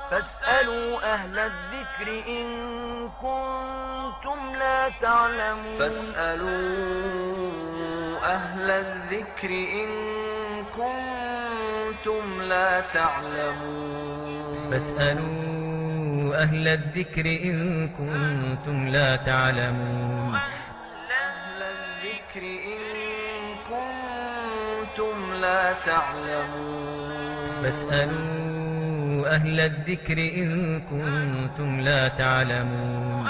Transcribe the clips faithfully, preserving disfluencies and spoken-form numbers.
فاسألوا أهل الذكر إن كنتم لا تعلمون فاسألوا أهل الذكر إن كنتم لا تعلمون فاسألوا أهل الذكر إن كنتم لا تعلمون أهل الذكر إن كنتم لا تعلمون فاسألوا أهل الذكر إن كنتم لا تعلمون.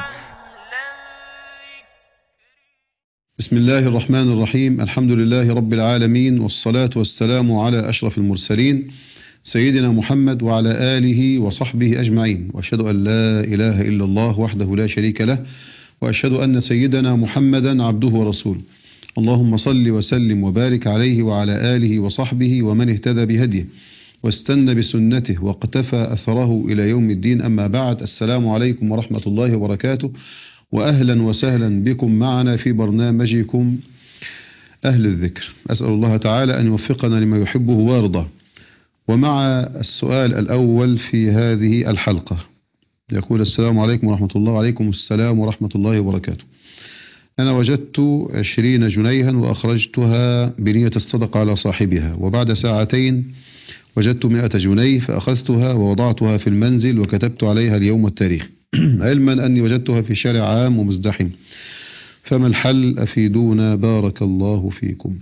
بسم الله الرحمن الرحيم. الحمد لله رب العالمين، والصلاة والسلام على أشرف المرسلين سيدنا محمد وعلى آله وصحبه أجمعين، وأشهد أن لا إله إلا الله وحده لا شريك له، وأشهد أن سيدنا محمدا عبده ورسوله. اللهم صل وسلم وبارك عليه وعلى آله وصحبه ومن اهتدى بهديه واستنى بسنته واقتفى أثره إلى يوم الدين. أما بعد، السلام عليكم ورحمة الله وبركاته، وأهلا وسهلا بكم معنا في برنامجكم أهل الذكر. أسأل الله تعالى أن يوفقنا لما يحبه ويرضاه. ومع السؤال الأول في هذه الحلقة يقول: السلام عليكم ورحمة الله. وعليكم السلام ورحمة الله وبركاته. أنا وجدت عشرين جنيها وأخرجتها بنية الصدقة على صاحبها، وبعد ساعتين وجدت مئة جنيه فأخذتها ووضعتها في المنزل وكتبت عليها اليوم والتاريخ، علما أني وجدتها في شارع عام ومزدحم، فما الحل؟ أفيدونا بارك الله فيكم.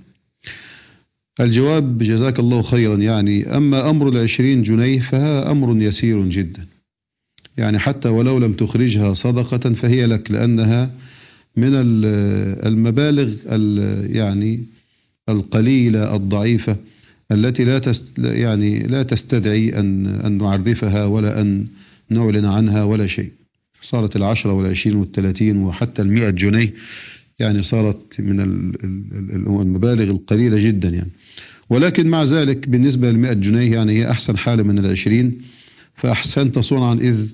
الجواب: جزاك الله خيرا. يعني أما أمر العشرين جنيه فها أمر يسير جدا، يعني حتى ولو لم تخرجها صدقة فهي لك، لأنها من المبالغ يعني القليلة الضعيفة التي لا تست يعني لا تستدعي أن أن نعرفها ولا أن نعلن عنها ولا شيء. صارت العشرة والعشرين والثلاثين وحتى المئة جنيه يعني صارت من المبالغ القليلة جدا يعني. ولكن مع ذلك بالنسبة للمئة جنيه يعني هي أحسن حالة من العشرين، فأحسنت صنعا إذ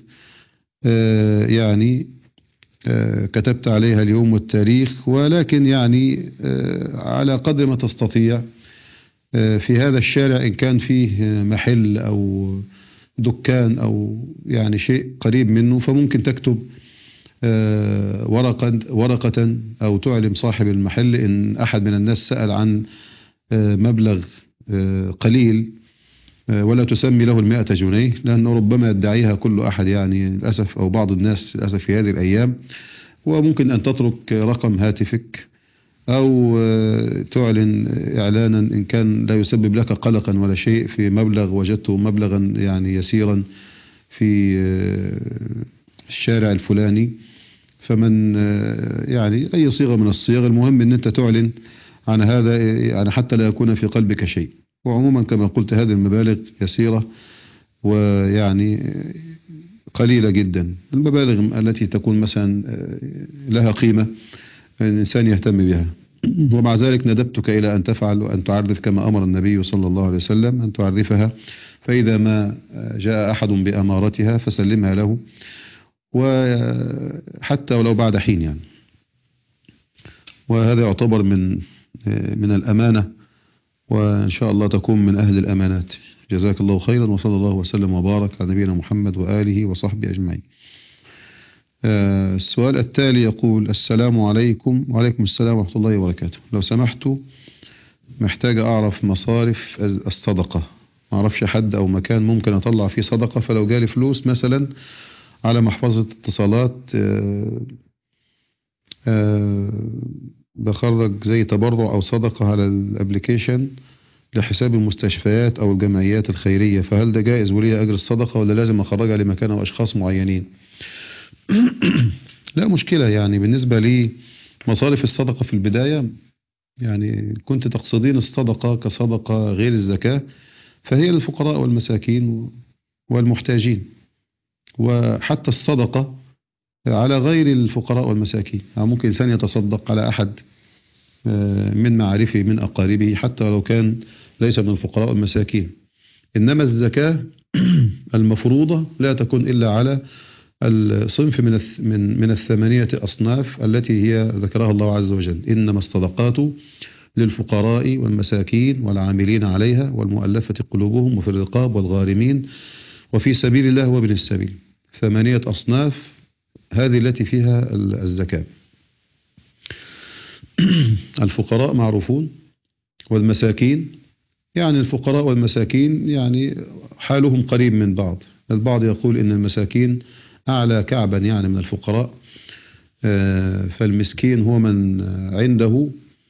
آه يعني آه كتبت عليها اليوم والتاريخ. ولكن يعني آه على قدر ما تستطيع آه في هذا الشارع إن كان فيه محل أو دكان أو يعني شيء قريب منه فممكن تكتب آه ورقة ورقة أو تعلم صاحب المحل إن أحد من الناس سأل عن آه مبلغ آه قليل، آه ولا تسمي له المائة جنيه، لأنه ربما يدعيها كل أحد يعني للأسف، أو بعض الناس للأسف في هذه الأيام. وممكن أن تترك رقم هاتفك أو آه تعلن إعلانا إن كان لا يسبب لك قلقا ولا شيء في مبلغ وجدته مبلغا يعني يسيرا في آه الشارع الفلاني. فمن يعني أي صيغة من الصيغ، المهم أن أنت تعلن عن هذا يعني حتى لا يكون في قلبك شيء. وعموما كما قلت هذه المبالغ يسيرة ويعني قليلة جدا. المبالغ التي تكون مثلا لها قيمة الإنسان يهتم بها. ومع ذلك ندبتك إلى أن تفعل وأن تعرف كما أمر النبي صلى الله عليه وسلم أن تعرفها، فإذا ما جاء أحد بأمارتها فسلمها له، وحتى ولو بعد حين يعني. وهذا يعتبر من من الأمانة، وإن شاء الله تكون من أهل الأمانات. جزاك الله خيرا، وصلى الله وسلم وبارك على نبينا محمد وآله وصحبه أجمعين. السؤال التالي يقول: السلام عليكم. وعليكم السلام ورحمة الله وبركاته. لو سمحت محتاج أعرف مصارف الصدقة، ما أعرفش حد أو مكان ممكن أطلع فيه صدقة، فلو جالي فلوس مثلا على محفظة اتصالات آآ آآ بخرج زي تبرع أو صدقة على الابليكيشن لحساب المستشفيات أو الجمعيات الخيرية، فهل ده جائز ولي أجر الصدقة ولا لازم أخرجها لمكان أو أشخاص معينين؟ لا مشكلة. يعني بالنسبة لي مصارف الصدقة في البداية، يعني كنت تقصدين الصدقة كصدقة غير الزكاة، فهي للفقراء والمساكين والمحتاجين، وحتى الصدقة على غير الفقراء والمساكين. يعني ممكن إنسان يتصدق على أحد من معارفه من أقاربه حتى لو كان ليس من الفقراء والمساكين. إنما الزكاة المفروضة لا تكون إلا على الصنف من من من الثمانية أصناف التي هي ذكرها الله عز وجل: إنما الصدقات للفقراء والمساكين والعاملين عليها والمؤلفة قلوبهم وفي الرقاب والغارمين وفي سبيل الله وابن السبيل، ثمانية أصناف، هذه التي فيها الزكاة. الفقراء معروفون، والمساكين، يعني الفقراء والمساكين يعني حالهم قريب من بعض. البعض يقول إن المساكين أعلى كعبا يعني من الفقراء، فالمسكين هو من عنده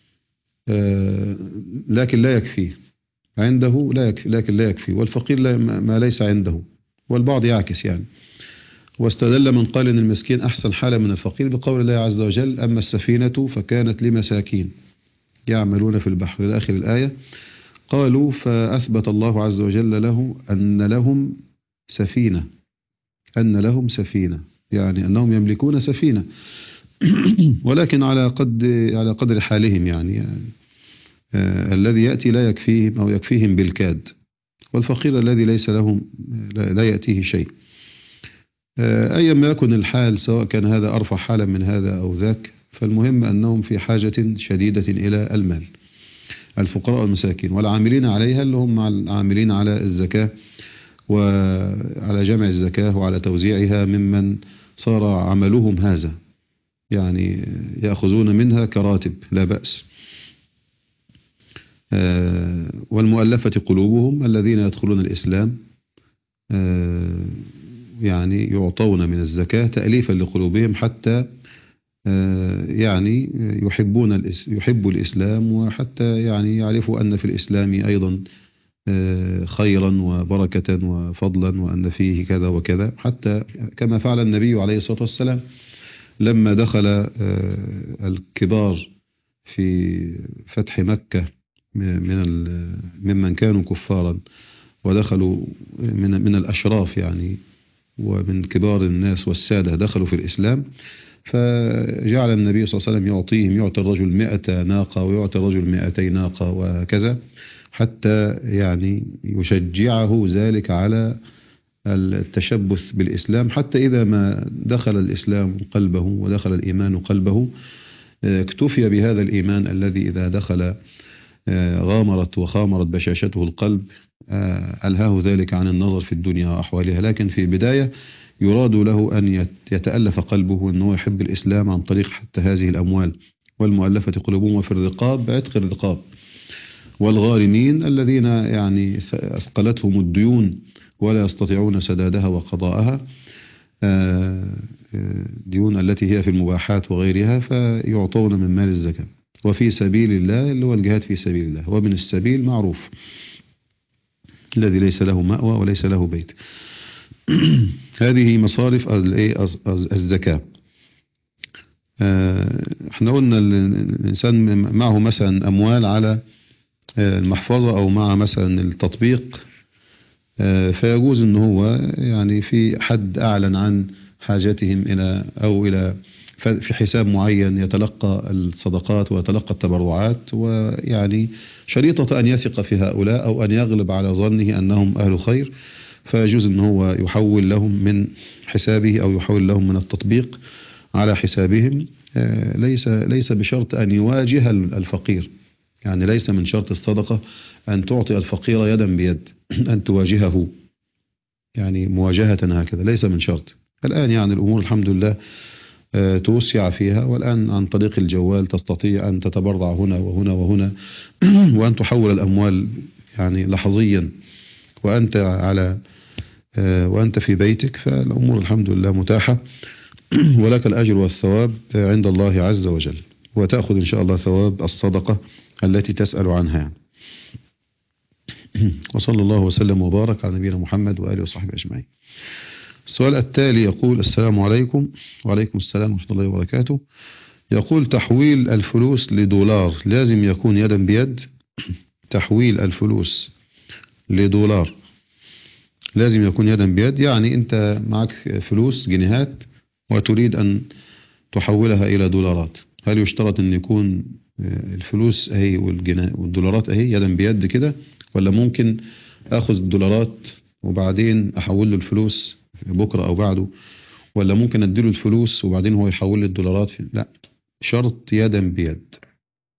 لكن لا يكفيه، عنده لا يكفي لكن لا يكفي، والفقير ما ليس عنده، والبعض يعكس يعني. واستدل من قال إن المسكين أحسن حالة من الفقير بقول الله عز وجل: أما السفينة فكانت لمساكين يعملون في البحر إلى آخر الآية. قالوا فأثبت الله عز وجل له أن لهم سفينة، أن لهم سفينة يعني أنهم يملكون سفينة، ولكن على قدر على قدر حالهم يعني, يعني آه الذي يأتي لا يكفيهم أو يكفيهم بالكاد، والفقير الذي ليس لهم لا, لا يأتيه شيء. آه أيا ما يكن الحال، سواء كان هذا أرفع حالا من هذا أو ذاك، فالمهم أنهم في حاجة شديدة إلى المال، الفقراء والمساكين، والعاملين عليها اللي هم العاملين على الزكاة وعلى جمع الزكاة وعلى توزيعها، ممن صار عملهم هذا، يعني يأخذون منها كراتب لا بأس. والمؤلفة قلوبهم الذين يدخلون الإسلام يعني يعطون من الزكاة تأليفا لقلوبهم، حتى يعني يحبون يحبوا الإسلام، وحتى يعني يعرفوا أن في الإسلام أيضا خيرا وبركة وفضلا، وأن فيه كذا وكذا، حتى كما فعل النبي عليه الصلاة والسلام لما دخل الكبار في فتح مكة من ممن كانوا كفارا، ودخلوا من من الأشراف يعني ومن كبار الناس والسادة دخلوا في الإسلام، فجعل النبي صلى الله عليه وسلم يعطيهم، يعطي الرجل مئة ناقة ويعطي الرجل مئتي ناقة وكذا، حتى يعني يشجعه ذلك على التشبث بالإسلام، حتى إذا ما دخل الإسلام قلبه ودخل الإيمان قلبه اكتفي بهذا الإيمان الذي إذا دخل غامرت وخامرت بشاشته القلب، ألهاه ذلك عن النظر في الدنيا وأحوالها. لكن في البداية يراد له أن يتألف قلبه أنه يحب الإسلام عن طريق حتى هذه الأموال، والمؤلفة قلوبهم، وفي الرقاب بعتق الرقاب، والغارمين الذين يعني أثقلتهم الديون ولا يستطيعون سدادها وقضاءها، ديون التي هي في المباحات وغيرها، فيعطون من مال الزكاة. وفي سبيل الله اللي هو الجهاد في سبيل الله، وابن السبيل معروف الذي ليس له مأوى وليس له بيت. هذه مصارف الزكاة. احنا قلنا الإنسان معه مثلا أموال على المحفظة أو مع مثلا التطبيق، فيجوز أنه هو يعني في حد أعلن عن حاجتهم إلى أو إلى في حساب معين يتلقى الصدقات ويتلقى التبرعات، ويعني شريطة أن يثق في هؤلاء أو أن يغلب على ظنه أنهم أهل خير، فيجوز أنه هو يحول لهم من حسابه أو يحول لهم من التطبيق على حسابهم. ليس ليس بشرط أن يواجه الفقير، يعني ليس من شرط الصدقة أن تعطي الفقير يدا بيد، أن تواجهه يعني مواجهة هكذا، ليس من شرط. الآن يعني الأمور الحمد لله توسع فيها، والآن عن طريق الجوال تستطيع أن تتبرع هنا وهنا وهنا، وأن تحول الأموال يعني لحظيا وأنت على وأنت في بيتك، فالأمور الحمد لله متاحة، ولك الأجر والثواب عند الله عز وجل، وتأخذ إن شاء الله ثواب الصدقة التي تسأل عنها. وصلى الله وسلم وبارك على نبينا محمد وآله وصحبه أجمعين. السؤال التالي يقول: السلام عليكم. وعليكم السلام ورحمة الله وبركاته. يقول: تحويل الفلوس لدولار لازم يكون يدا بيد؟ تحويل الفلوس لدولار لازم يكون يدا بيد، يعني أنت معك فلوس جنيهات وتريد أن تحولها إلى دولارات، هل يشترط أن يكون الفلوس أهي والدولارات أهي يدا بيد كده، ولا ممكن أخذ الدولارات وبعدين أحول له الفلوس بكرة أو بعده، ولا ممكن أديله الفلوس وبعدين هو يحول لي الدولارات؟ لا، شرط يدا بيد،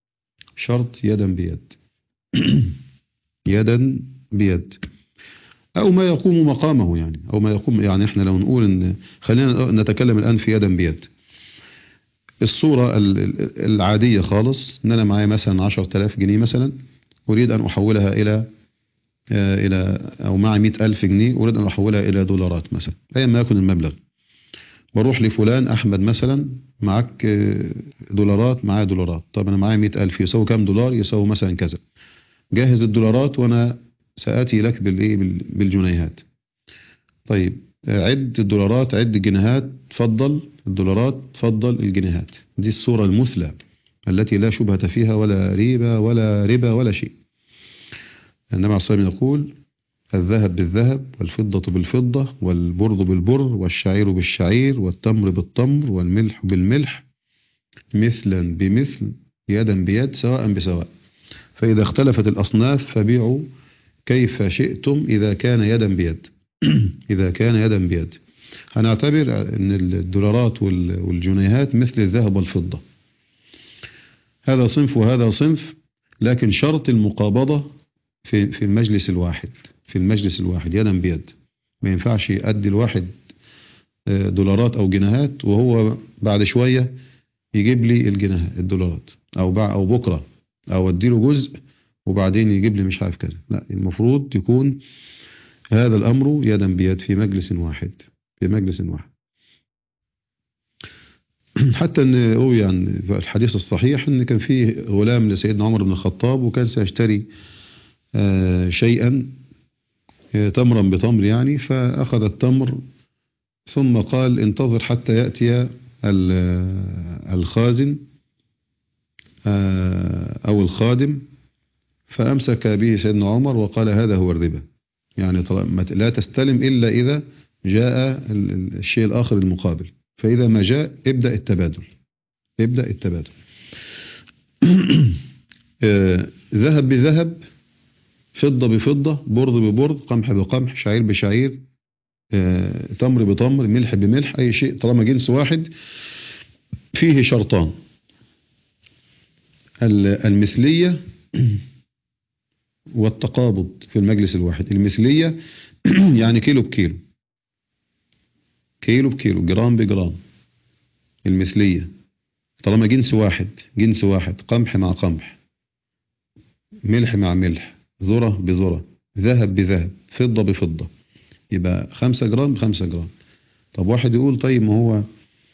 شرط يدا بيد. يدا بيد. أو ما يقوم مقامه يعني، أو ما يقوم يعني. إحنا لو نقول إن خلينا نتكلم الآن في يدا بيد. الصورة العادية خالص إن أنا معايا مثلا عشرة آلاف جنيه مثلا، أريد أن أحولها إلى إلى أو معي مئة ألف جنيه أريد أن أحولها إلى دولارات مثلا، أيا ما يكن المبلغ. بروح لفلان أحمد مثلا، معك دولارات؟ معايا دولارات. طب أنا معايا مئة ألف، يساوي كام دولار؟ يساوي مثلا كذا. جاهز الدولارات وأنا سآتي لك بالإيه بالجنيهات. طيب عد الدولارات، عد الجنيهات، تفضل الدولارات، تفضل الجنيهات. دي الصورة المثلى التي لا شبهة فيها ولا ريبة ولا ربا ولا شيء. النبي عليه الصلاة والسلام يقول: الذهب بالذهب والفضة بالفضة والبر بالبر والشعير بالشعير والتمر بالتمر والملح بالملح مثلا بمثل يدا بيد سواء بسواء، فإذا اختلفت الأصناف فبيعوا كيف شئتم إذا كان يدا بيد. إذا كان يدا بيد هنعتبر أن الدولارات والجنيهات مثل الذهب والفضة، هذا صنف وهذا صنف، لكن شرط المقابضة في في المجلس الواحد، في المجلس الواحد يدا بيد. ما ينفعش يؤدي الواحد دولارات أو جنيهات وهو بعد شوية يجيب لي الجنيهات الدولارات، أو أو بكرة أو أديله جزء وبعدين يجيب لي مش عارف كذا. لا، المفروض يكون هذا الأمر يدا بيد في مجلس واحد، في مجلس واحد. حتى أن يعني في الحديث الصحيح أن كان فيه غلام لسيدنا عمر بن الخطاب، وكان سيشتري شيئا تمرا بتمر يعني، فأخذ التمر ثم قال: انتظر حتى يأتي الخازن أو الخادم، فأمسك به سيدنا عمر وقال: هذا هو الربا، يعني لا تستلم إلا إذا جاء الشيء الآخر المقابل، فإذا ما جاء ابدأ التبادل، ابدأ التبادل. ذهب بذهب، فضة بفضة، برد ببرد، قمح بقمح، شعير بشعير، تمر بتمر، ملح بملح، أي شيء طالما جنس واحد فيه شرطان: المثلية والتقابض في المجلس الواحد. المثلية يعني كيلو بكيلو، كيلو بكيلو، جرام بجرام. المثلية طالما جنس واحد، جنس واحد، قمح مع قمح، ملح مع ملح، ذرة بذرة، ذهب بذهب، فضة بفضة، يبقى خمسة جرام بخمسة جرام. طب واحد يقول: طيب ما هو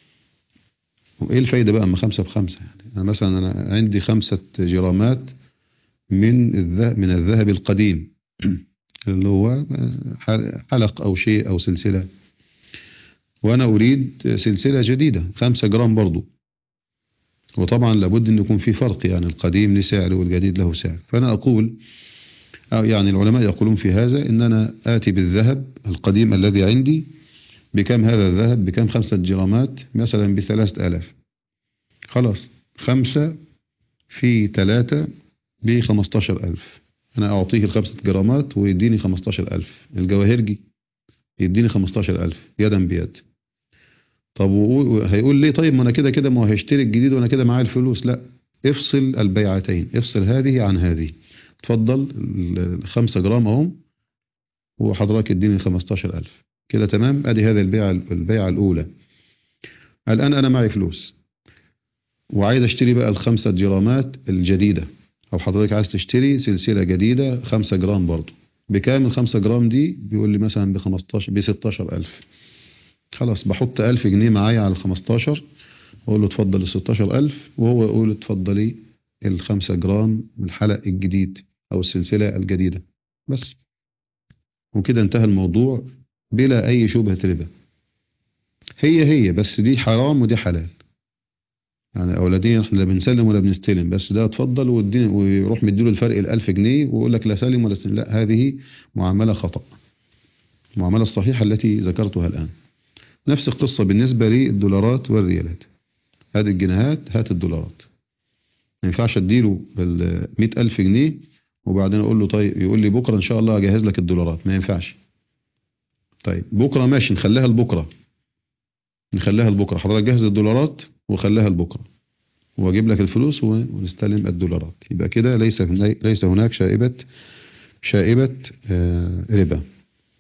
ايه الفايدة بقى اما خمسة بخمسة؟ يعني أنا مثلا أنا عندي خمسة جرامات من الذهب، من الذهب القديم اللي هو حلق أو شيء أو سلسلة، وأنا أريد سلسلة جديدة خمسة جرام برضو، وطبعا لابد أن يكون في فرق، يعني القديم له سعر والجديد له سعر. فأنا أقول، أو يعني العلماء يقولون في هذا إن أنا آتي بالذهب القديم الذي عندي، بكم هذا الذهب؟ بكم؟ خمسة جرامات مثلا بثلاثة آلاف. خلاص، خمسة في ثلاثة بخمستاشر ألف. أنا أعطيه الخمسة جرامات ويديني خمستاشر ألف. الجواهرجي يديني خمستاشر ألف يدا بيد. طب هيقول ليه؟ طيب ما أنا كده كده ما هو هيشتري الجديد وأنا كده معايا الفلوس. لا، افصل البيعتين، افصل هذه عن هذه. تفضل الخمسة جرام اهم، وحضرتك اديني خمستاشر ألف كده تمام. ادي هذا البيعة البيعة الأولى. الآن أنا معي فلوس وعايز اشتري بقى الخمسة جرامات الجديدة، أو حضرتك عايز تشتري سلسلة جديدة خمسة جرام برضو. بكام الخمسة جرام دي؟ بيقول لي مثلا بخمستاشر بستاشر ألف. خلاص، بحط ألف جنيه معايا على الخمستاشر، أقول له اتفضل الستاشر ألف، وهو يقول اتفضلي الخمسة جرام الحلق الجديد أو السلسلة الجديدة، بس. وكده انتهى الموضوع بلا أي شبهة ربا. هي هي بس دي حرام ودي حلال، يعني أولادين احنا لا بنسلم ولا بنستلم، بس ده اتفضل واديني، ويروح مديله الفرق الألف جنيه ويقول لك لا سلم ولا استلم. لا، هذه معاملة خطأ، المعاملة الصحيحة التي ذكرتها الآن. نفس القصة بالنسبة للدولارات والريالات. هذه الجنيهات، هات الدولارات. ما ينفعش اديله بالمئة ألف جنيه وبعدين اقول له طيب، يقول لي بكرة ان شاء الله اجهز لك الدولارات. ما ينفعش. طيب بكرة ماشي، نخليها لبكرة، نخليها لبكرة. حضرتك جهز الدولارات وخليها لبكرة واجيب لك الفلوس ونستلم الدولارات. يبقى كده ليس ليس هناك شائبة شائبة ربا.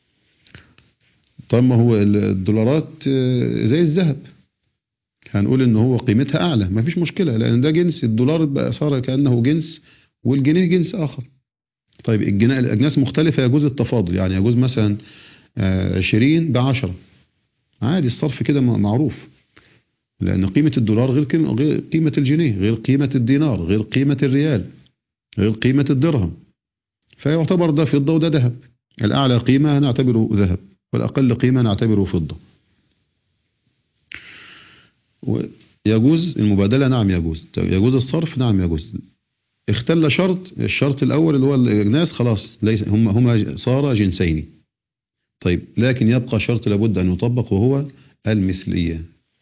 طب ما هو الدولارات زي الذهب، هنقول ان هو قيمتها اعلى، ما فيش مشكلة، لان ده جنس الدولار بقى صار كأنه جنس والجنيه جنس اخر. طيب الأجناس مختلفة يجوز التفاضل، يعني يجوز مثلا عشرين بعشرة عادي، الصرف كده معروف، لأن قيمة الدولار غير قيمة الجنيه، غير قيمة الدينار، غير قيمة الريال، غير قيمة الدرهم، فيعتبر ده فضة وده ذهب. الأعلى قيمة نعتبره ذهب، والأقل قيمة نعتبره فضة. يجوز المبادلة؟ نعم يجوز. يجوز الصرف؟ نعم يجوز. اختل شرط، الشرط الأول اللي هو الأجناس خلاص ليس هم هما صار جنسين. طيب لكن يبقى شرط لابد أن يطبق، وهو المثلية،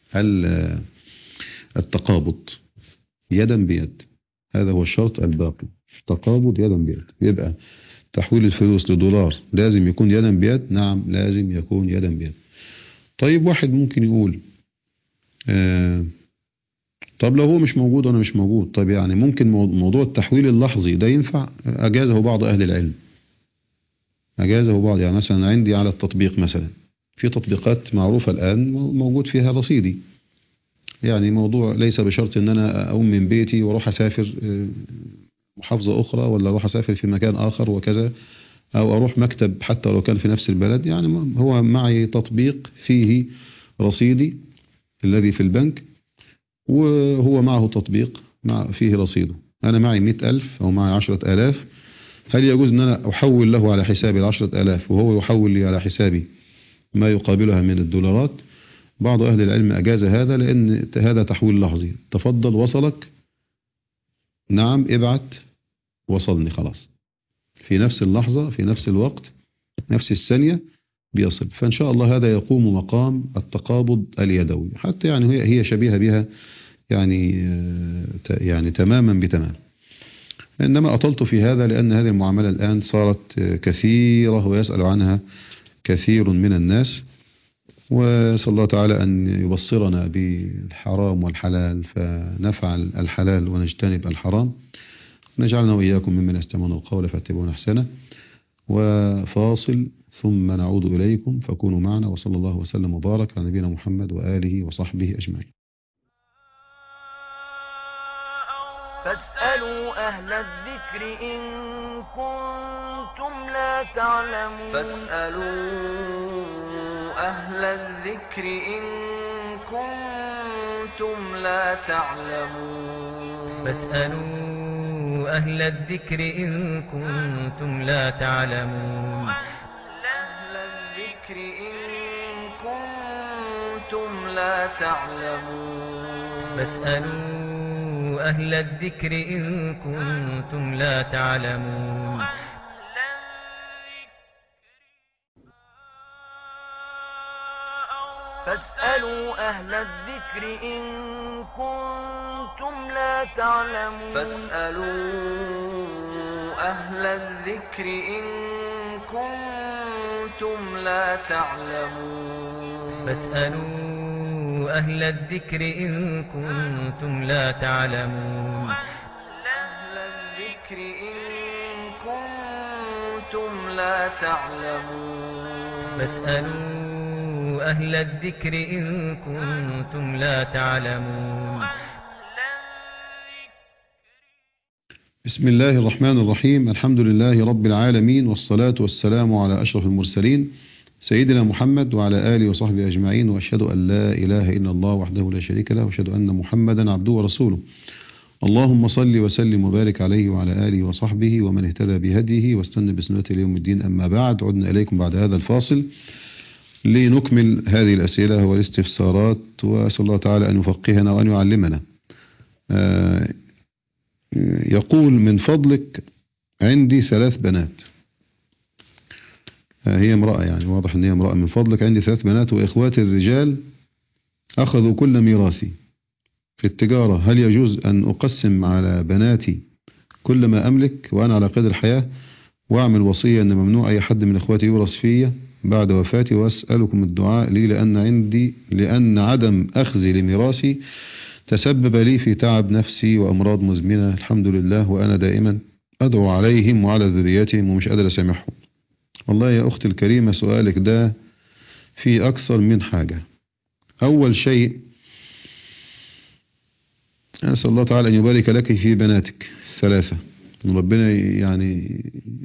التقابض يدا بيد. هذا هو الشرط الباقي، تقابض يدا بيد. يبقى تحويل الفلوس لدولار لازم يكون يدا بيد؟ نعم لازم يكون يدا بيد. طيب واحد ممكن يقول آه طب لو هو مش موجود وانا مش موجود، طيب يعني ممكن موضوع التحويل اللحظي ده ينفع؟ اجازه بعض اهل العلم، اجازه بعض. يعني مثلا عندي على التطبيق، مثلا في تطبيقات معروفة الان موجود فيها رصيدي، يعني موضوع ليس بشرط ان انا اقوم من بيتي واروح اسافر محافظة اخرى، ولا اروح اسافر في مكان اخر وكذا، او اروح مكتب حتى لو كان في نفس البلد. يعني هو معي تطبيق فيه رصيدي الذي في البنك، وهو معه تطبيق مع فيه رصيده. أنا معي مئة ألف أو معي عشرة آلاف، هل يجوز أن أنا أحول له على حسابي العشرة آلاف وهو يحول لي على حسابي ما يقابلها من الدولارات؟ بعض أهل العلم أجاز هذا، لأن هذا تحويل لحظي. تفضل وصلك، نعم ابعت، وصلني خلاص، في نفس اللحظة في نفس الوقت نفس الثانية بيصل. فإن شاء الله هذا يقوم مقام التقابض اليدوي، حتى يعني هي هي شبيهة بها يعني يعني تماما بتمام. إنما أطلت في هذا لأن هذه المعاملة الآن صارت كثيرة ويسأل عنها كثير من الناس، وصلى الله تعالى أن يبصرنا بالحرام والحلال فنفعل الحلال ونجتنب الحرام، نجعلنا وإياكم ممن يستمعون القول فاتبعون أحسنه. وفاصل ثم نعود إليكم، فكونوا معنا، وصلى الله وسلم وبارك على نبينا محمد وآله وصحبه أجمعين. فاسألوا أهل الذكر إن كنتم لا تعلمون فاسألوا أهل الذكر إن كنتم لا تعلمون فاسألوا أهل الذكر إن كنتم لا تعلمون أهل الذكر إن كنتم لا تعلمون فاسألوا أهل الذكر إن كنتم لا تعلمون فاسألوا أهل الذكر إن كنتم لا تعلمون فاسألوا أهل الذكر إن كنتم لا تعلمون فاسألوا أهل الذكر إن كنتم لا تعلمون أهل الذكر إن كنتم لا تعلمون فاسألوا أهل الذكر إن كنتم لا تعلمون. بسم الله الرحمن الرحيم. الحمد لله رب العالمين، والصلاة والسلام على أشرف المرسلين سيدنا محمد وعلى آله وصحبه أجمعين، وأشهد أن لا إله إلا الله وحده لا شريك له، وأشهد أن محمدا عبده ورسوله. اللهم صل وسلم وبارك عليه وعلى آله وصحبه ومن اهتدى بهديه واستنى بسنته ليوم الدين. أما بعد، عدنا إليكم بعد هذا الفاصل لنكمل هذه الأسئلة والاستفسارات، وأسأل الله تعالى أن يفقهنا وأن يعلمنا. آه يقول: من فضلك عندي ثلاث بنات. آه هي امرأة، يعني واضح أن هي امرأة. من فضلك عندي ثلاث بنات وإخواتي الرجال أخذوا كل ميراثي في التجارة، هل يجوز أن أقسم على بناتي كل ما أملك وأنا على قيد الحياة، وأعمل وصية أن ممنوع أي حد من إخواتي يورث فيا بعد وفاتي، وأسألكم الدعاء لي لأن عندي لأن عدم أخذي لميراثي تسبب لي في تعب نفسي وأمراض مزمنة، الحمد لله، وأنا دائما أدعو عليهم وعلى ذريتهم ومش قادر أسامحهم. والله يا أختي الكريمة، سؤالك ده في أكثر من حاجة. أول شيء، أسأل الله تعالى أن يبارك لك في بناتك ثلاثة، ربنا يعني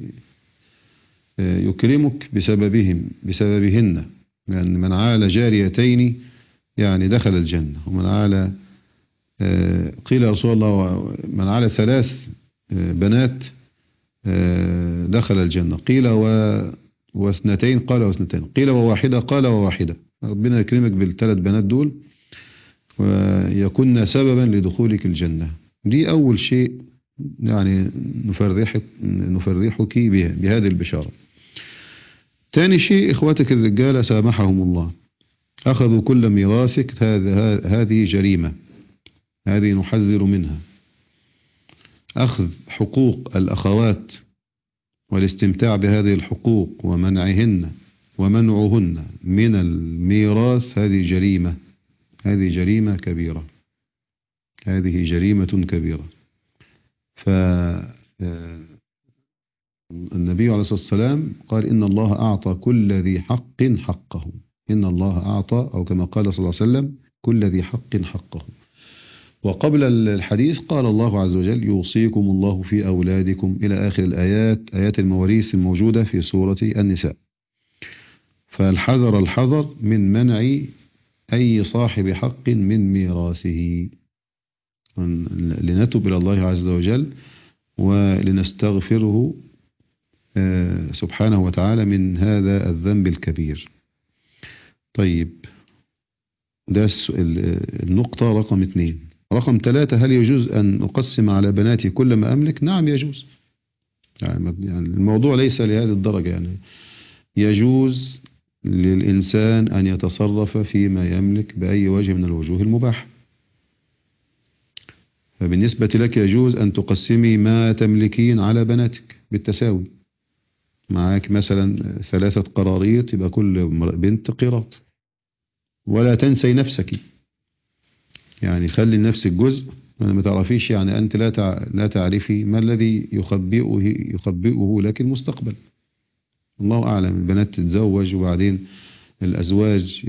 يكرمك بسببهم بسببهن، يعني من عال جاريتين يعني دخل الجنة، ومن عال قيل يا رسول الله من عال ثلاث بنات دخل الجنة، قيل واثنتين، قال واثنتين، قيل وواحدة، قال وواحدة. ربنا يكرمك بالثلاث بنات دول ويكون سببا لدخولك الجنة. دي أول شيء يعني نفرحك نفرحك بهذه البشارة. ثاني شيء، إخواتك الرجال سامحهم الله، أخذوا كل ميراثك، هذه جريمة، هذه نحذر منها. أخذ حقوق الأخوات والاستمتاع بهذه الحقوق ومنعهن ومنعهن من الميراث، هذه جريمة، هذه جريمة كبيرة، هذه جريمة كبيرة. فالنبي عليه الصلاة والسلام قال إن الله أعطى كل ذي حق حقه، إن الله أعطى، أو كما قال صلى الله عليه وسلم كل ذي حق حقه. وقبل الحديث قال الله عز وجل يوصيكم الله في أولادكم إلى آخر الآيات، آيات المواريث الموجودة في سورة النساء. فالحذر الحذر من منع أي صاحب حق من ميراثه، لنتوب إلى الله عز وجل ولنستغفره سبحانه وتعالى من هذا الذنب الكبير. طيب، ده النقطة رقم اثنين. رقم ثلاثة، هل يجوز أن أقسم على بناتي كل ما أملك؟ نعم يجوز. يعني الموضوع ليس لهذه الدرجة، يعني يجوز للإنسان أن يتصرف فيما يملك بأي وجه من الوجوه المباحة. فبالنسبة لك يجوز أن تقسمي ما تملكين على بناتك بالتساوي. معاك مثلا ثلاثة قراريط، يبقى كل بنت قيراط، ولا تنسي نفسك، يعني خلي لنفسك جزء، ما تعرفيش يعني أنت لا لا تعرفي ما الذي يخبئه يخبئه لك المستقبل. الله أعلم، البنات تتزوج وبعدين الأزواج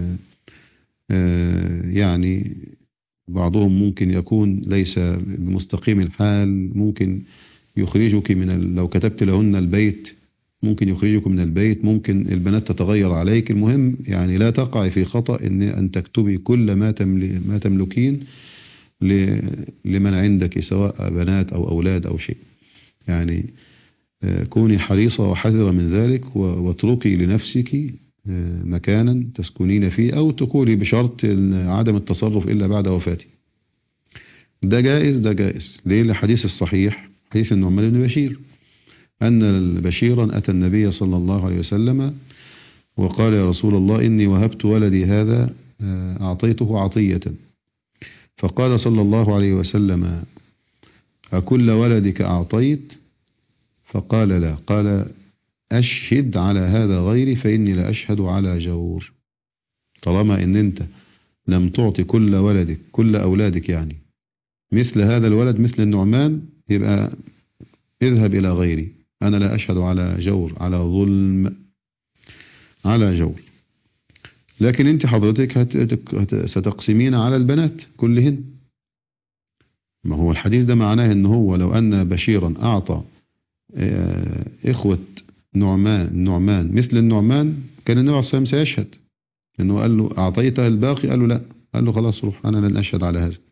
يعني بعضهم ممكن يكون ليس بمستقيم الحال، ممكن يخرجك من لو كتبت لهن البيت ممكن يخرجك من البيت، ممكن البنات تتغير عليك. المهم يعني لا تقع في خطأ إن أن تكتبي كل ما ما تملكين لمن عندك، سواء بنات أو أولاد أو شيء. يعني كوني حريصة وحذرة من ذلك، واتركي لنفسك مكانا تسكنين فيه، أو تقولي بشرط عدم التصرف إلا بعد وفاتي. ده جائز، ده جائز. ليه؟ الحديث الصحيح، حديث النعمان بن بشير، أن بشيرا أتى النبي صلى الله عليه وسلم وقال يا رسول الله إني وهبت ولدي هذا أعطيته عطية. فقال صلى الله عليه وسلم أكل ولدك أعطيت؟ فقال لا. قال أشهد على هذا غيري فإني لا أشهد على جور. طالما إن أنت لم تعطي كل ولدك كل أولادك يعني مثل هذا الولد مثل النعمان، يبقى اذهب إلى غيري، أنا لا أشهد على جور، على ظلم، على جور. لكن أنت حضرتك هت ستقسمين على البنات كلهن. ما هو الحديث ده معناه إن هو لو أن بشيرا أعطى إخوة نعمان نعمان مثل النعمان، كان النبي عليه الصلاة والسلام سيشهد إنه قال له أعطيته الباقي، قال له لا، قال له خلاص روح، أنا لن أشهد على هذا.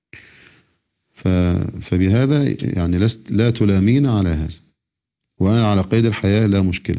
فبهذا يعني لست لا تلامين على هذا، وأنا على قيد الحياة لا مشكلة.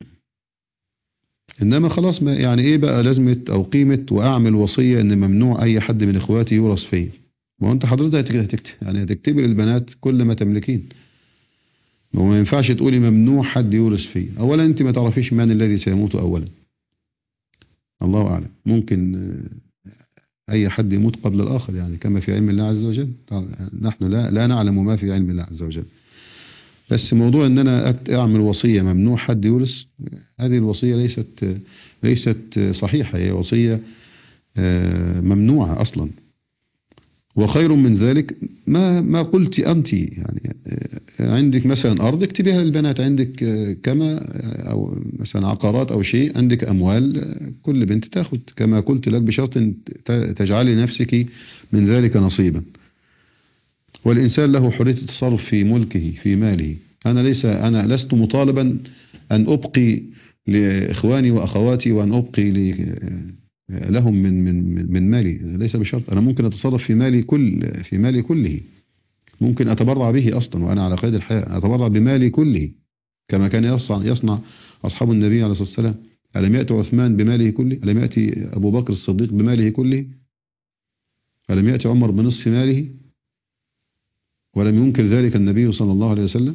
إنما خلاص، ما يعني إيه بقى لازمة أو قيمة وأعمل وصية إن ممنوع أي حد من إخواتي يورث فيه؟ ما هو أنت حضرتك هتكتب يعني هتكتبي للبنات كل ما تملكين، وما ينفعش تقولي ممنوع حد يورث فيه. أولا أنت ما تعرفيش من الذي سيموت أولا، الله أعلم، ممكن أي حد يموت قبل الآخر، يعني كما في علم الله عز وجل. نحن لا, لا نعلم ما في علم الله عز وجل. بس موضوع أن أنا أعمل وصية ممنوع حد يورث، هذه الوصية ليست ليست صحيحة، هي وصية ممنوعة أصلا. وخير من ذلك ما ما قلت أنت، يعني عندك مثلا أرض اكتبيها للبنات، عندك كما أو مثلا عقارات أو شيء، عندك أموال، كل بنت تأخذ كما قلت لك، بشرط تجعلي نفسك من ذلك نصيبا. والإنسان له حرية التصرف في ملكه في ماله. أنا ليس أنا لست مطالبا أن أبقي لإخواني وأخواتي وأن أبقي لهم من من من مالي، ليس بشرط. أنا ممكن أتصرف في مالي كل في مالي كله، ممكن أتبرع به أصلا وأنا على قيد الحياة، أتبرع بمالي كله كما كان يصنع يصنع أصحاب النبي عليه الصلاة والسلام. ألم يأتي عثمان بماله كله؟ ألم يأتي أبو بكر الصديق بماله كله؟ ألم يأتي عمر بنصف ماله؟ ولم ينكر ذلك النبي صلى الله عليه وسلم.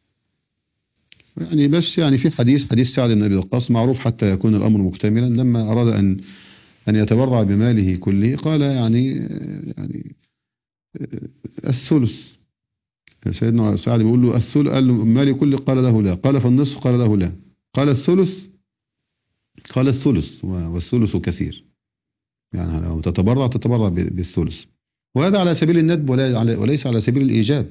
يعني بس يعني في حديث حديث سعد بن أبي وقاص معروف حتى يكون الأمر مكتملا، لما أراد أن أن يتبرع بماله كله قال يعني يعني الثلث. سيدنا سعد بيقول له الثلث، قال له مالي كله، قال له لا. قال فالنصف، قال له لا. قال الثلث، قال الثلث والثلث كثير، يعني لو تتبرع تتبرع بالثلث. وهذا على سبيل الندب وليس على سبيل الإيجاب،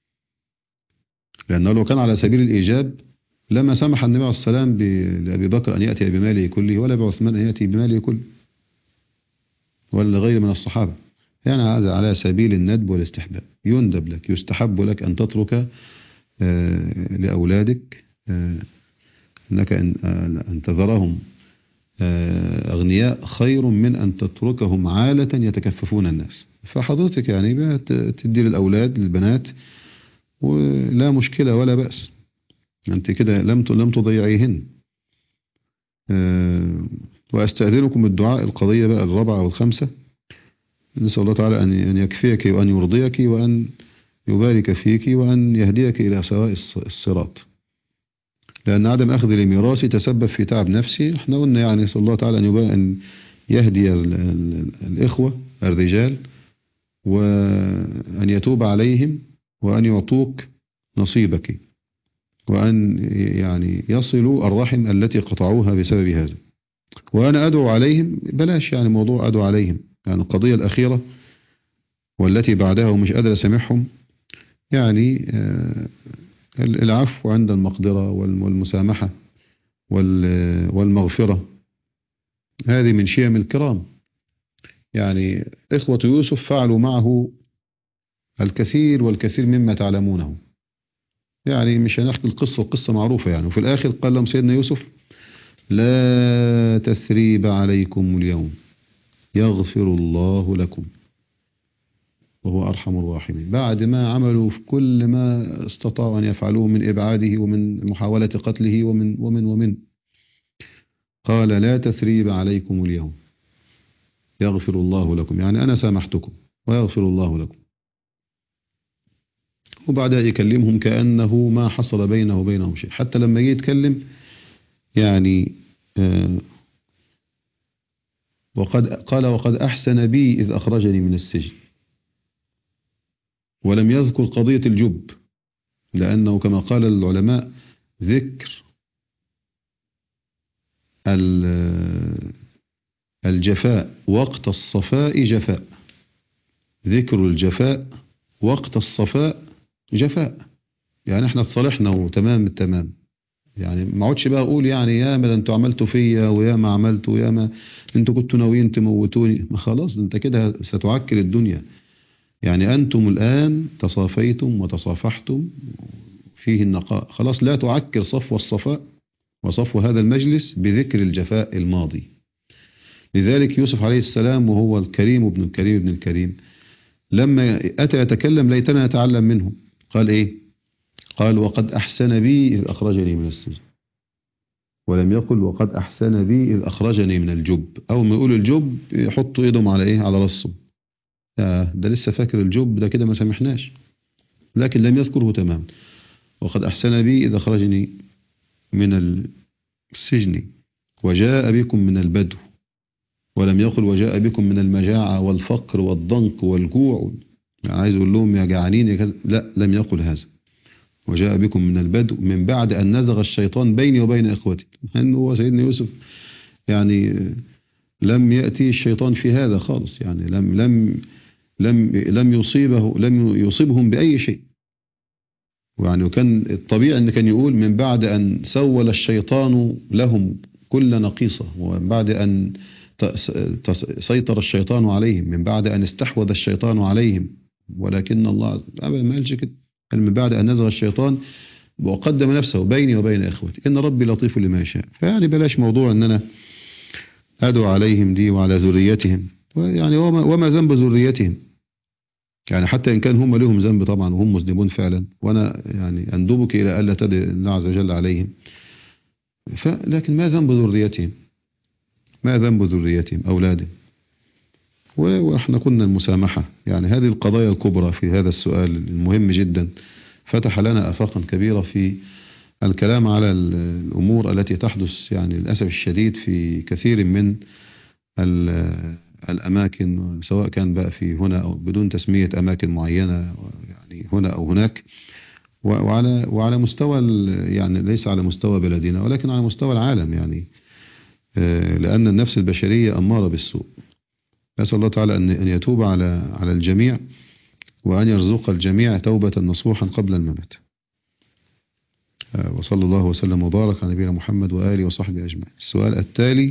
لأنه لو كان على سبيل الإيجاب لما سمح النبي عليه الصلاة والسلام لأبي بكر أن يأتي بماله كله، ولا بعثمان أن يأتي بماله كله، ولا غير من الصحابة. يعني هذا على سبيل الندب والاستحباب. يندب لك، يستحب لك أن تترك آه لأولادك آه أنك أن تذرهم آه أغنياء خير من أن تتركهم عالة يتكففون الناس. فحضرتك يعني تدي للأولاد للبنات ولا مشكلة ولا بأس، أنت كده لم لم تضيعيهن. آه وأستأذنكم الدعاء القضية بقى الرابعة والخامسة. نسأل الله تعالى أن يكفيك وأن يرضيك وأن يبارك فيك وأن يهديك إلى سواء الصراط، لأن عدم أخذ الميراث تسبب في تعب نفسي. احنا قلنا يعني نسأل الله تعالى أن يهدي الإخوة الرجال وأن يتوب عليهم وأن يعطوك نصيبك، وأن يعني يصلوا الرحم التي قطعوها بسبب هذا. وأنا أدعو عليهم، بلاش يعني موضوع أدعو عليهم، يعني القضية الأخيرة والتي بعدها ومش قادر أسامحهم، يعني العفو عند المقدرة والمسامحة والمغفرة، هذه من شيم الكرام. يعني إخوة يوسف فعلوا معه الكثير والكثير مما تعلمونه، يعني مش هنحكي القصة، القصة معروفة يعني. وفي الآخر قال لهم سيدنا يوسف لا تثريب عليكم اليوم يغفر الله لكم وهو أرحم الراحمين. بعد ما عملوا في كل ما استطاعوا أن يفعلوه من إبعاده ومن محاولة قتله ومن ومن ومن قال لا تثريب عليكم اليوم يغفر الله لكم، يعني أنا سامحتكم ويغفر الله لكم. وبعدها يكلمهم كأنه ما حصل بينه وبينهم شيء. حتى لما يجي يتكلم يعني آه وقد قال وقد أحسن بي إذ أخرجني من السجن، ولم يذكر قضية الجب، لأنه كما قال العلماء ذكر الجفاء وقت الصفاء جفاء، ذكر الجفاء وقت الصفاء جفاء. يعني احنا اتصالحنا وتمام التمام، يعني ما عودش بقى اقول يعني يا ما انتوا عملتوا فيا ويا ما عملتوا ويا ما انتوا كنتوا ناويين تموتوني، ما خلاص انت كده ستعكر الدنيا. يعني انتم الان تصافيتم وتصافحتم فيه النقاء، خلاص لا تعكر صفو الصفاء وصفو هذا المجلس بذكر الجفاء الماضي. لذلك يوسف عليه السلام وهو الكريم ابن الكريم ابن الكريم لما أتى يتكلم ليتنا نتعلم منه، قال إيه؟ قال وقد أحسن بي إذ أخرجني من السجن، ولم يقل وقد أحسن بي إذ أخرجني من الجب. أول ما يقول الجب يحطوا إيدهم على إيه؟ على رأسه، ده, ده لسه فاكر الجب، ده كده ما سامحناش، لكن لم يذكره تمام. وقد أحسن بي إذ أخرجني من السجن وجاء بكم من البدو، ولم يقل وجاء بكم من المجاعة والفقر والضنك والجوع، يعني عايز يقول لهم يا جعانين يا كذا، لا لم يقل هذا. وجاء بكم من البدو من بعد أن نزغ الشيطان بيني وبين إخوتي، أنه هو سيدنا يوسف يعني لم يأتي الشيطان في هذا خالص، يعني لم لم لم لم يصيبه لم يصيبهم بأي شيء. ويعني وكان الطبيعي أن كان يقول من بعد أن سول الشيطان لهم كل نقيصة، ومن بعد أن سيطر الشيطان عليهم، من بعد أن استحوذ الشيطان عليهم، ولكن الله أبدا ما قالش كده، قال من بعد أن نزغ الشيطان وقدم نفسه بيني وبين إخوتي إن ربي لطيف لما يشاء. فيعني بلاش موضوع أن أنا أدعو عليهم دي وعلى ذريتهم، يعني وما, وما ذنب ذريتهم، يعني حتى إن كان هم لهم ذنب طبعا وهم مذنبون فعلا، وأنا يعني أندبك إلى ألا تدعي الله عز وجل عليهم، لكن ما ذنب ذريتهم؟ ما ذنب ذريتهم أولادهم؟ وإحنا قلنا المسامحة، يعني هذه القضايا الكبرى في هذا السؤال المهم جدا فتح لنا آفاقا كبيرة في الكلام على الأمور التي تحدث يعني للأسف الشديد في كثير من الأماكن، سواء كان بقى في هنا أو بدون تسمية أماكن معينة، يعني هنا أو هناك، وعلى وعلى مستوى يعني ليس على مستوى بلدنا ولكن على مستوى العالم، يعني لأن النفس البشرية أمارة بالسوء. أسأل الله تعالى أن يتوب على على الجميع، وأن يرزق الجميع توبة نصوحا قبل الممات. وصلى الله وسلم وبارك على نبينا محمد وآله وصحبه أجمعين. السؤال التالي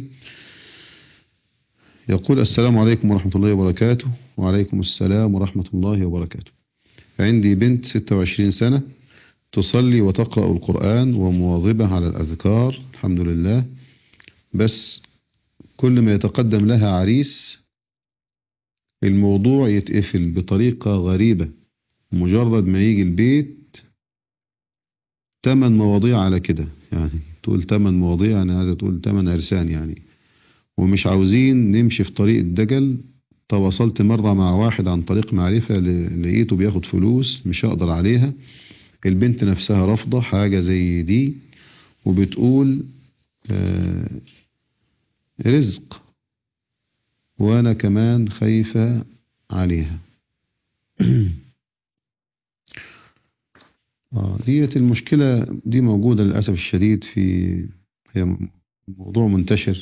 يقول: السلام عليكم ورحمة الله وبركاته. وعليكم السلام ورحمة الله وبركاته. عندي بنت ستة وعشرين سنة تصلي وتقرأ القرآن ومواظبة على الأذكار الحمد لله، بس كل ما يتقدم لها عريس الموضوع يتقفل بطريقة غريبة، مجرد ما يجي البيت تمن مواضيع على كده، يعني تقول تمن مواضيع، أنا عايزة تقول تمن عرسان يعني، ومش عاوزين نمشي في طريق الدجل. تواصلت مرة مع واحد عن طريق معرفة، لقيته بياخد فلوس مش هقدر عليها. البنت نفسها رافضة حاجة زي دي، وبتقول آه رزق، وأنا كمان خايفة عليها. آه ديت المشكلة دي موجودة للأسف الشديد، في هي موضوع منتشر،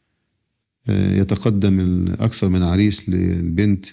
يتقدم أكثر من عريس للبنت،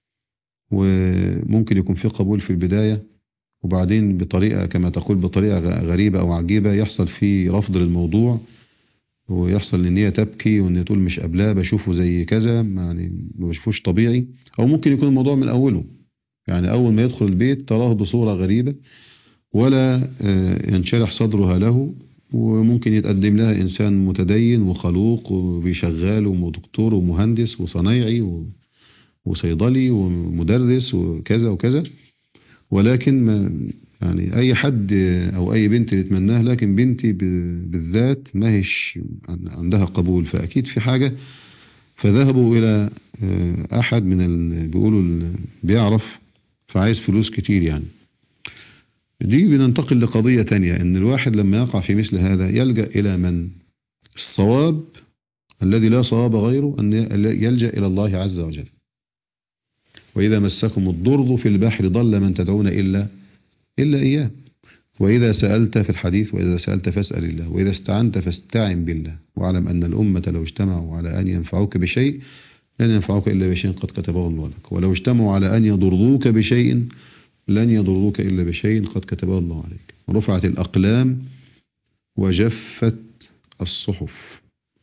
وممكن يكون في قبول في البداية، وبعدين بطريقة كما تقول بطريقة غريبة أو عجيبة يحصل فيه رفض للموضوع، ويحصل إن هي تبكي وإن تقول مش قبلها بشوفه زي كذا، يعني ما بشوفوش طبيعي. أو ممكن يكون الموضوع من أوله، يعني أول ما يدخل البيت تراه بصورة غريبة ولا ينشرح صدرها له، وممكن يتقدم لها إنسان متدين وخلوق وبيشغال ودكتور ومهندس وصنايعي وصيدلي ومدرس وكذا وكذا، ولكن ما يعني أي حد أو أي بنت يتمناه، لكن بنتي بالذات ما هيش عندها قبول، فأكيد في حاجة. فذهبوا إلى أحد من اللي بيقولوا بيعرف، فعايز فلوس كتير يعني. دي بننتقل لقضية تانية، ان الواحد لما يقع في مثل هذا يلجأ الى من الصواب الذي لا صواب غيره، ان يلجأ الى الله عز وجل. واذا مسكم الضر في البحر ضل من تدعون الا الا اياه، واذا سألت في الحديث واذا سألت فاسأل الله، واذا استعنت فاستعن بالله، واعلم ان الامة لو اجتمعوا على ان ينفعوك بشيء لن ينفعوك الا بشيء قد كتبه الله لك، ولو اجتمعوا على ان يضروك بشيء لن يضروك إلا بشيء قد كتبه الله عليك. رفعت الأقلام وجفت الصحف.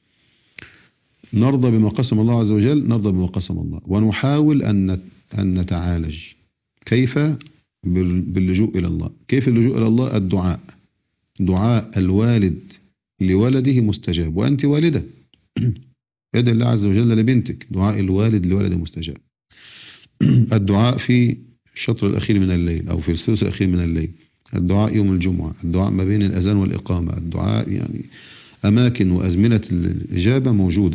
نرضى بما قسم الله عز وجل، نرضى بما قسم الله، ونحاول أن أن نتعالج. كيف؟ باللجوء إلى الله. كيف اللجوء إلى الله؟ الدعاء. دعاء الوالد لولده مستجاب، وأنت والدة ادعي الله عز وجل لبنتك، دعاء الوالد لولده مستجاب. الدعاء في الشطر الأخير من الليل أو في الثلث الأخير من الليل، الدعاء يوم الجمعة، الدعاء ما بين الأذان والإقامة، الدعاء يعني أماكن وأزمنة الإجابة موجودة.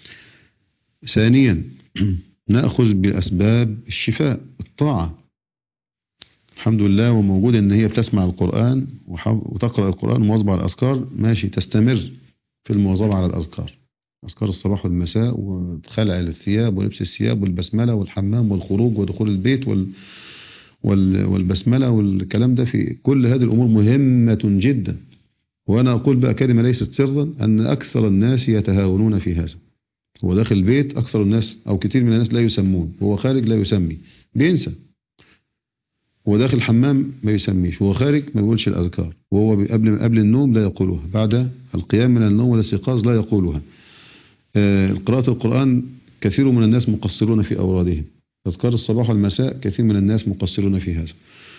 ثانيا نأخذ بأسباب الشفاء، الطاعة الحمد لله، وموجود إن هي بتسمع القرآن وتقرأ القرآن ومواظبة على الأذكار، ماشي، تستمر في المواظبة على الأذكار، أذكار الصباح والمساء، وخلع الثياب ولبس الثياب والبسملة والحمام والخروج ودخول البيت وال والبسملة والكلام ده. في كل هذه الأمور مهمة جدا. وأنا أقول بقى كلمة ليست سرا، أن أكثر الناس يتهاونون في هذا، هو داخل البيت أكثر الناس أو كتير من الناس لا يسمون، وهو خارج لا يسمي، بينسى. هو داخل الحمام ما يسميش، وهو خارج ما بيقولش الأذكار، وهو قبل قبل النوم لا يقولها، بعد القيام من النوم والاستيقاظ لا يقولها. آه قراءة القرآن كثير من الناس مقصرون في أورادهم. أذكار الصباح والمساء كثير من الناس مقصرون في هذا.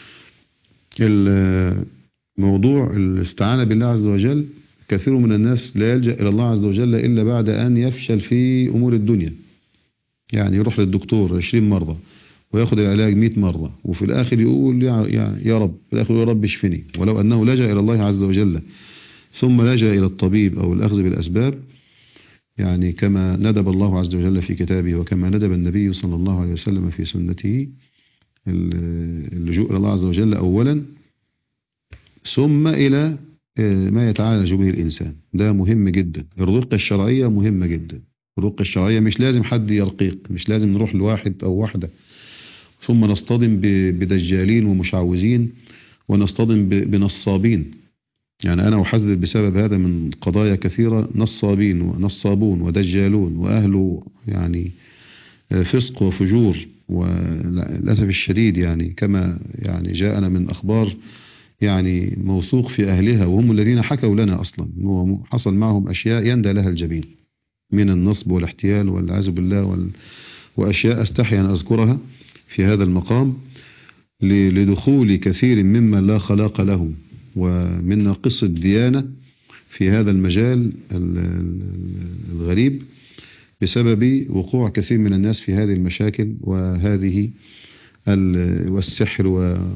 موضوع الاستعانة بالله عز وجل كثير من الناس لا يلجأ إلى الله عز وجل إلا بعد أن يفشل في أمور الدنيا. يعني يروح للدكتور عشرين مرة ويأخذ العلاج مئة مرة، وفي الآخر يقول يا, يا رب، في الآخر يا رب اشفني. ولو أنه لجأ إلى الله عز وجل ثم لجأ إلى الطبيب أو الأخذ بالأسباب، يعني كما ندب الله عز وجل في كتابه وكما ندب النبي صلى الله عليه وسلم في سنته اللجوء إلى الله عز وجل أولا، ثم إلى ما يتعالج به الإنسان. ده مهم جدا. الرقية الشرعية مهمة جدا. الرقية الشرعية مش لازم حد يرقيق، مش لازم نروح لواحد أو واحدة ثم نصطدم بدجالين ومشعوذين ونصطدم بنصابين. يعني أنا أحذر بسبب هذا من قضايا كثيرة، نصابين ونصابون ودجالون وأهل يعني فسق وفجور، وللأسف الشديد يعني كما يعني جاءنا من أخبار يعني موثوق في أهلها، وهم الذين حكوا لنا أصلا أنه حصل معهم أشياء يندى لها الجبين من النصب والاحتيال والعياذ بالله وال... وأشياء أستحي أن أذكرها في هذا المقام لدخول كثير ممن لا خلاق له ومن ناقص الديانة في هذا المجال الغريب بسبب وقوع كثير من الناس في هذه المشاكل وهذه والسحر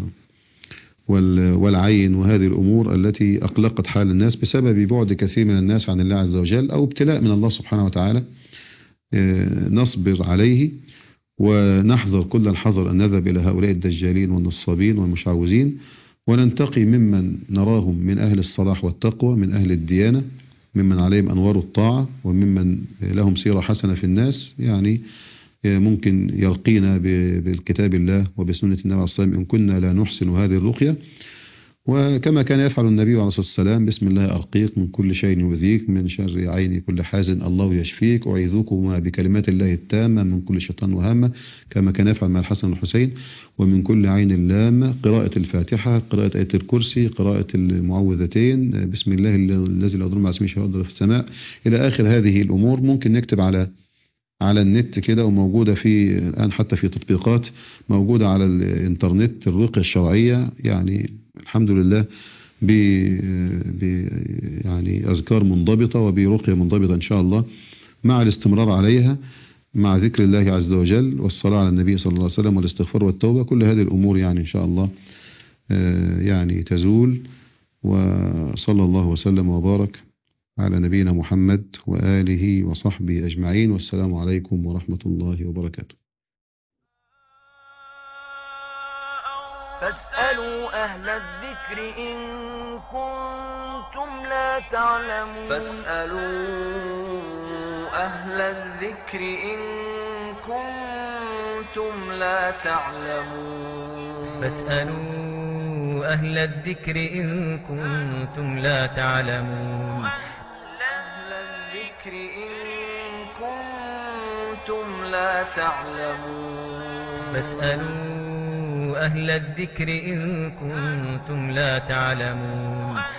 والعين وهذه الأمور التي أقلقت حال الناس بسبب بعد كثير من الناس عن الله عز وجل أو ابتلاء من الله سبحانه وتعالى. نصبر عليه ونحذر كل الحذر أن نذهب إلى هؤلاء الدجالين والنصابين والمشعوذين، وننتقي ممن نراهم من أهل الصلاح والتقوى، من أهل الديانة، ممن عليهم أنوار الطاعة وممن لهم سيرة حسنة في الناس، يعني ممكن يرقينا بالكتاب الله وبسنة النبي عليه الصلاة والسلام إن كنا لا نحسن هذه الرقية. وكما كان يفعل النبي عليه الصلاة والسلام: بسم الله أرقيك من كل شيء يؤذيك، من شر عين كل حازن الله يشفيك، أعيذكما بكلمات الله التامة من كل شيطان وهامة، كما كان يفعل مع الحسن والحسين. ومن كل عين لامة، قراءة الفاتحة، قراءة آية الكرسي، قراءة المعوذتين، بسم الله الذي لا يضر مع اسمه شيء في السماء، إلى آخر هذه الأمور. ممكن نكتب على على النت كده، وموجودة في الآن حتى في تطبيقات موجودة على الإنترنت الرقية الشرعية، يعني الحمد لله ب يعني أذكار منضبطة وبرقية منضبطة إن شاء الله، مع الاستمرار عليها مع ذكر الله عز وجل والصلاة على النبي صلى الله عليه وسلم والاستغفار والتوبة. كل هذه الأمور يعني إن شاء الله يعني تزول. وصلى الله وسلم وبارك على نبينا محمد وآله وصحبه أجمعين، والسلام عليكم ورحمة الله وبركاته. فاسألوا أهل الذكر إن كنتم لا تعلمون فاسألوا أهل الذكر إن كنتم لا تعلمون فاسألوا أهل الذكر إن كنتم لا تعلمون أهل الذكر إن كنتم لا تعلمون فاسألوا أهل الذكر إن كنتم لا تعلمون